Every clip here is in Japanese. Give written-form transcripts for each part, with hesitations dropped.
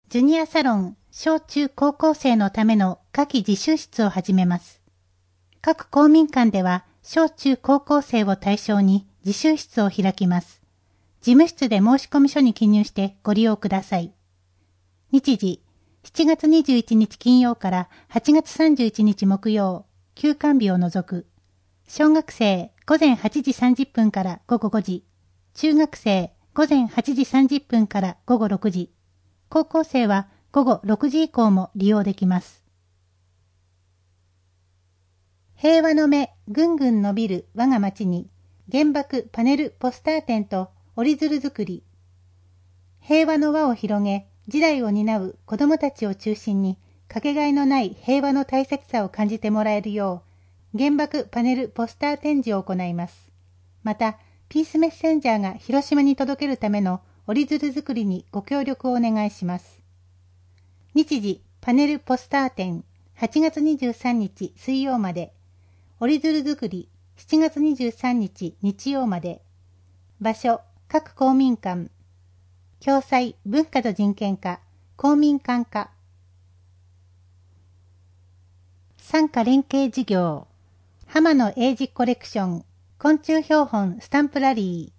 ジュニアサロン小中高校生のための夏季自習室を始めます。各公民館では小中高校生を対象に自習室を開きます。事務室で申込書に記入してご利用ください。日時、7月21日金曜から8月31日木曜、休館日を除く。小学生午前8時30分から午後5時。中学生午前8時30分から午後6時。高校生は午後6時以降も利用できます。平和の芽ぐんぐん伸びる我が町に原爆パネルポスター展と折り鶴作り。平和の輪を広げ、時代を担う子どもたちを中心にかけがえのない平和の大切さを感じてもらえるよう原爆パネルポスター展示を行います。また、ピースメッセンジャーが広島に届けるための折り鶴作りにご協力をお願いします。日時、パネルポスター展、8月23日水曜まで。折り鶴作り、7月23日日曜まで。場所、各公民館。共済文化と人権課、公民館課。参加連携事業。浜野英治コレクション、昆虫標本スタンプラリー。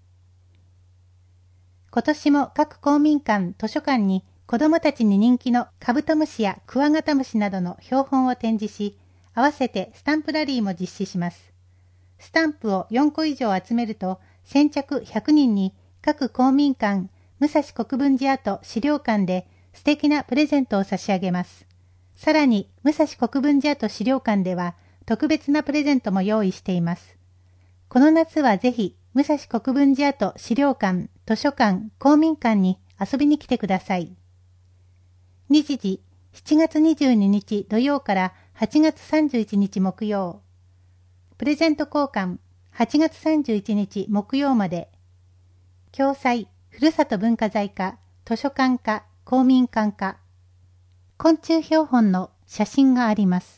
今年も各公民館、図書館に子どもたちに人気のカブトムシやクワガタムシなどの標本を展示し、合わせてスタンプラリーも実施します。スタンプを4個以上集めると、先着100人に各公民館、武蔵国分寺跡資料館で素敵なプレゼントを差し上げます。さらに、武蔵国分寺跡資料館では特別なプレゼントも用意しています。この夏はぜひ、武蔵国分寺跡資料館、図書館、公民館に遊びに来てください。日時、7月22日土曜から8月31日木曜。プレゼント交換、8月31日木曜まで。共済、ふるさと文化財課、図書館課、公民館課。昆虫標本の写真があります。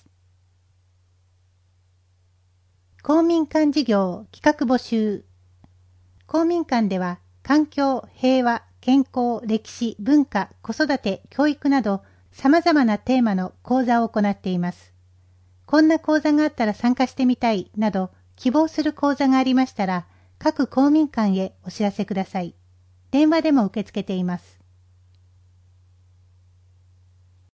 公民館事業企画募集。公民館では環境、平和、健康、歴史、文化、子育て、教育など様々なテーマの講座を行っています。こんな講座があったら参加してみたいなど希望する講座がありましたら各公民館へお知らせください。電話でも受け付けています。